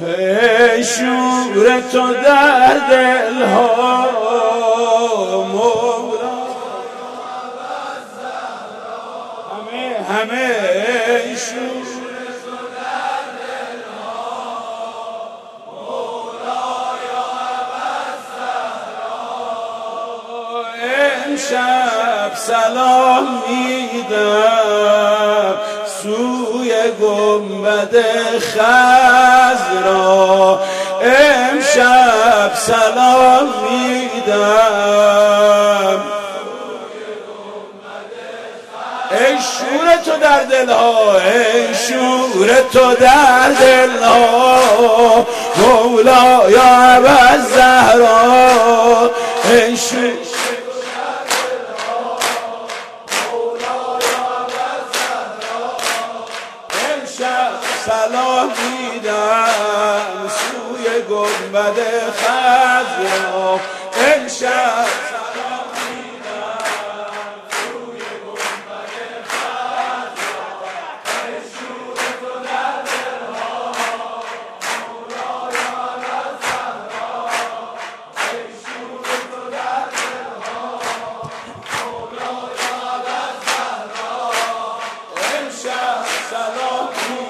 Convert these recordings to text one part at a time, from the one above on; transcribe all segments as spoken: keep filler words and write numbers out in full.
ای شور تو در دلها مولا همه همه ای شور تو در دلها مولا یا ابوالزهرا امشب سلام میدم سوی گنبد خضرا امشب سلام میدم ای شور تو در دلها ای شور تو در دلها مولا یا ابوالزهرا ای شور سلام میدم سوی گنبد خضرا امشب سلام میدم سوی گنبد خضرا ای شور تو در دلها مولا یا ابوالزهرا ای شور تو در دلها مولا یا ابوالزهرا امشب سلام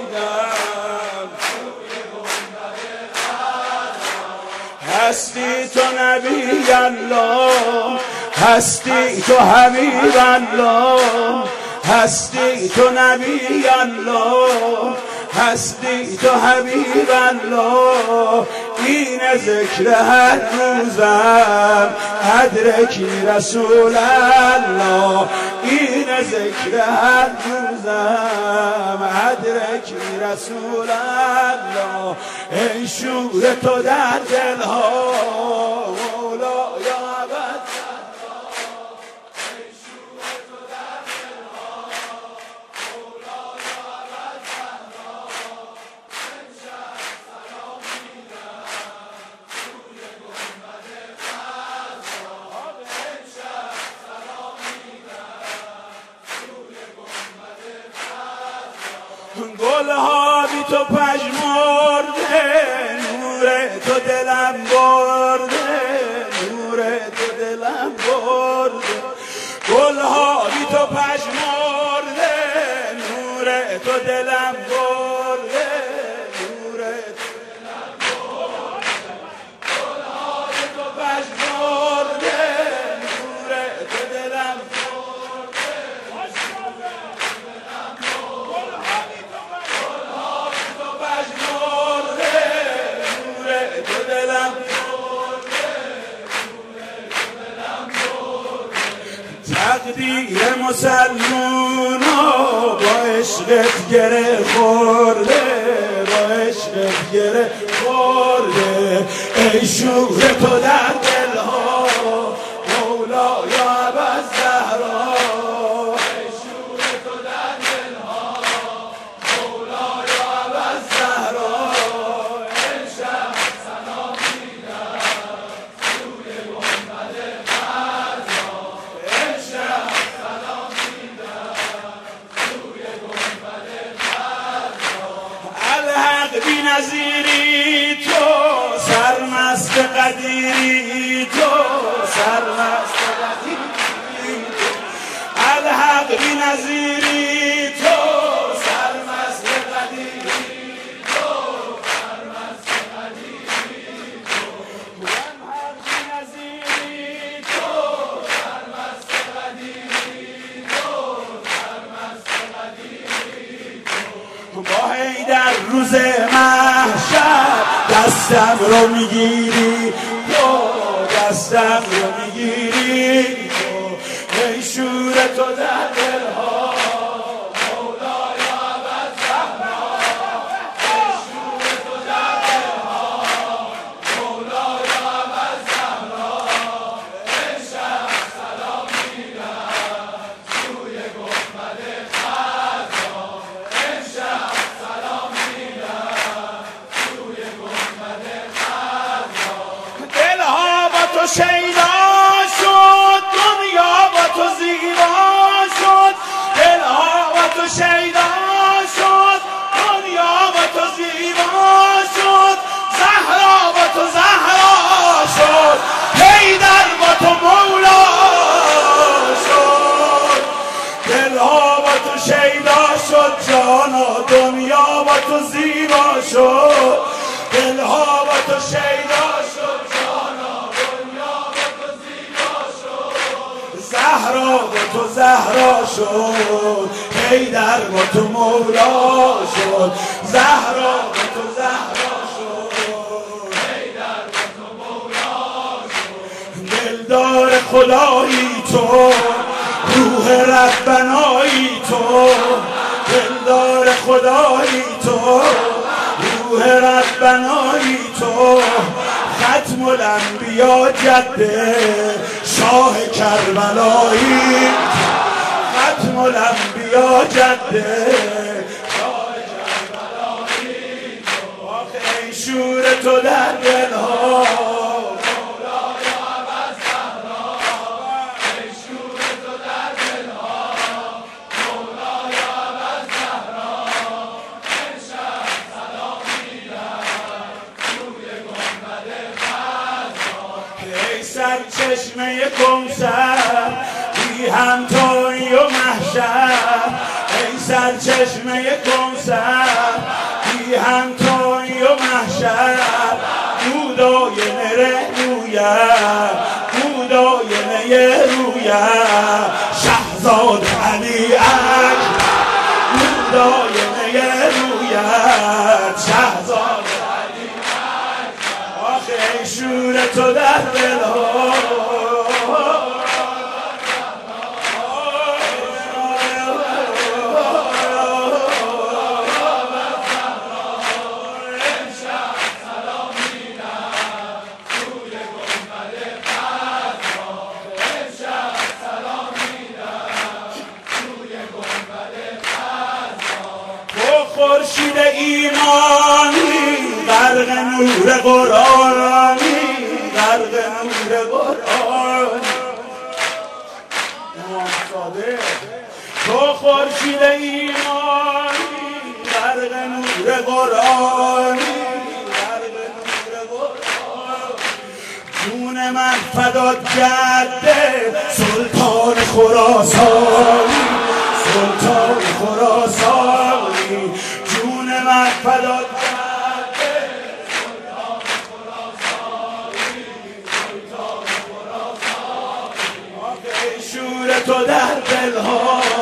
هستی تو نبی الله هستی تو حبیب الله هستی تو نبی الله هستی تو حبیب الله این ذکر هر روزم ادرکی رسول الله این ذکر هر روزم ادرکی رسول الله ای شور تو در دلها مولا یا ابوالزهرا ای شور تو در دلها مولا یا ابوالزهرا امشب سلام میدم سوی گنبد خضرا امشب سلام میدم سوی گنبد خضرا گلها بی تو پژمرده نور تو دلم برده نور تو دلم برده گلها بی تو پژمرده نور تو دلم برده نور تو دلم برده گلها بی تو پژمرده نور تو دلم برده گلها بی تو پژمرده نور تو دلم تقدیر مسلمونا با عشقت گره خورده با عشقت گره خورده ای شور تو در دلها مولا یا ابوالزهرا ای شور تو در دلها مولا یا ابوالزهرا امشب سلام میدم سوی گنبد خضرا امشب سلام میدم سوی گنبد خضرا الحق بی نظیری تو سرمست قدیری تو سرمست قدیری تو الحق بی نظیری تو سرمست قدیری تو سرمست قدیری تو الحق بی نظیری تو سرمست قدیری تو سرمست قدیری تو با حیدر روز محشر دستم رو میگیری تو دستم رو میگیری تو ای شور تو در دلها مولا یا ابوالزهرا ای شور تو در دلها مولا یا ابوالزهرا امشب سلام میدم سوی گنبد خضرا امشب سلام میدم سوی گنبد خضرا دلها با تو شیدا شد دنیا با تو زیبا شد دلها با تو شیدا شد دنیا با تو زیبا شد شد، دلها با تو شیدا شد، جانا دنیا با تو زیبا شد، زهرا با تو زهرا شد، حیدر با تو مولا شد، زهرا با تو زهرا شد، حیدر با تو مولا شد. دلدار خدایی تو، روح ربنایی تو، دلدار خدایی تو، روح ربنایی تو، ختم الانبیا جده شاه کربلایی، ختم الانبیا جده شاه کربلایی تو. آخه ای شور تو در دلها سر چشمه کوثر بی همتایی و محشر، ای سر چشمه کوثر بی همتایی و محشر، دودای نره رویت، دودای نره رویت، شهزاد علی اکبر، دودای نره رویت، شهزاد علی اکبر. آخه ای شور تو در دلها خورشید ایمانی، غرق نور قرآنی، غرق نور قرآنی. امام صادق تو خورشید ایمانی، غرق نور قرآنی، غرق نور قرآنی. جون من فدات جده سلطان خراسانی، سلطان خراسانی. جون من فدات جده سلطان خراسانی، سلطان خراسانی. آخه ای شور تو در دلها